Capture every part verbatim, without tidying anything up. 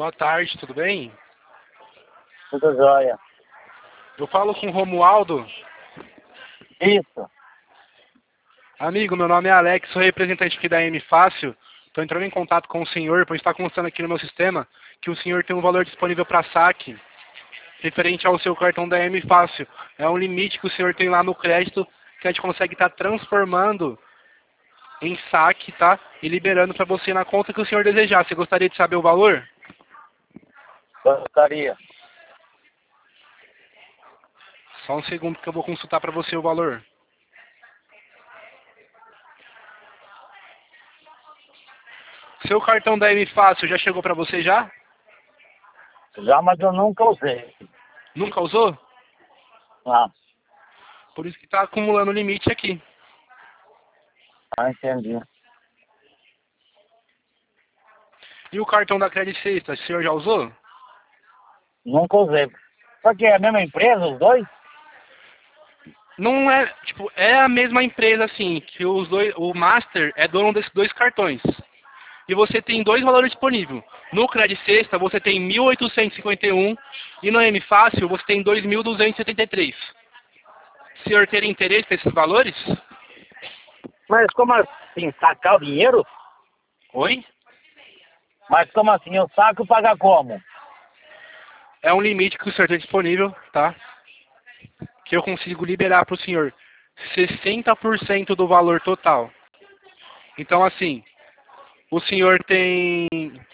Boa tarde, tudo bem? Tudo jóia. Eu falo com o Romualdo. Isso. Amigo, meu nome é Alex, sou representante aqui da M Fácil. Estou entrando em contato com o senhor, pois está constando aqui no meu sistema que o senhor tem um valor disponível para saque referente ao seu cartão da M Fácil. É um limite que o senhor tem lá no crédito que a gente consegue estar transformando em saque, tá? E liberando para você na conta que o senhor desejar. Você gostaria de saber o valor? Gostaria. Só um segundo que eu vou consultar para você o valor. Seu cartão da M Fácil já chegou para você já? Já, mas eu nunca usei. Nunca usou? Ah, Por isso que está acumulando limite aqui. ah, entendi. E o cartão da Credit Sexta, o senhor já usou? Nunca usei. Só que é a mesma empresa, os dois? Não é, tipo, é a mesma empresa assim, que os dois, o Master é dono desses dois cartões. E você tem dois valores disponíveis. No Credit Sexta você tem mil oitocentos e cinquenta e um e no M Fácil você tem dois mil duzentos e setenta e três. O senhor teria interesse nesses valores? Mas como assim? Sacar o dinheiro? Oi? Mas como assim? Eu saco e pagar como? É um limite que o senhor tem disponível, tá? Que eu consigo liberar para o senhor sessenta por cento do valor total. Então, assim, o senhor tem...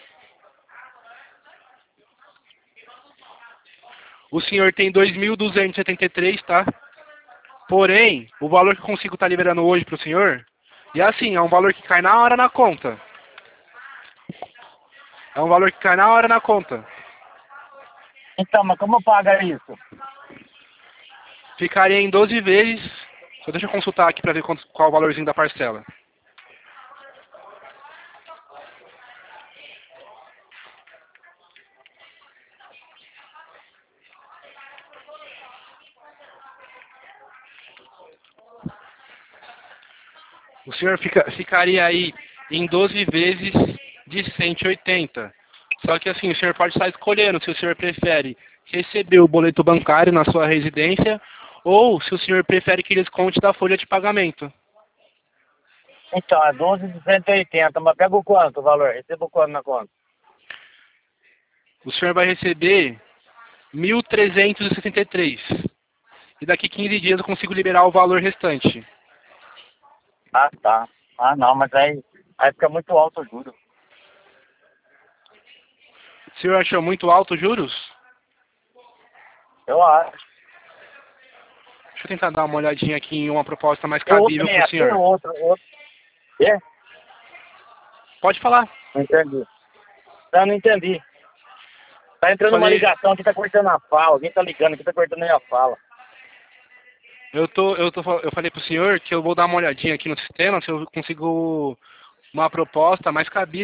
O senhor tem dois mil duzentos e setenta e três, tá? Porém, o valor que eu consigo estar liberando hoje para o senhor, e assim, é um valor que cai na hora na conta. É um valor que cai na hora na conta. Então, mas como paga isso? Ficaria em doze vezes. Só deixa eu consultar aqui para ver quanto, qual o valorzinho da parcela. O senhor fica, ficaria aí em doze vezes de cento e oitenta. Só que assim, o senhor pode estar escolhendo se o senhor prefere receber o boleto bancário na sua residência ou se o senhor prefere que ele desconte da folha de pagamento. Então, é doze de cento e oitenta, mas pega o quanto o valor? Recebo o quanto na conta? O senhor vai receber mil trezentos e sessenta e três. E daqui quinze dias eu consigo liberar o valor restante. Ah, tá. Ah, não, mas aí, aí fica muito alto o juro. O senhor achou muito alto os juros? Eu acho. Deixa eu tentar dar uma olhadinha aqui em uma proposta mais Tem outro cabível para o neto, tem senhor. outro, outro. É? Pode falar. Não entendi. Não, não entendi. Tá entrando uma Falei, ligação aqui, tá cortando a fala. Alguém tá ligando aqui, tá cortando a fala. eu tô, eu tô, eu falei pro senhor que eu vou dar uma olhadinha aqui no sistema se eu consigo uma proposta mais cabível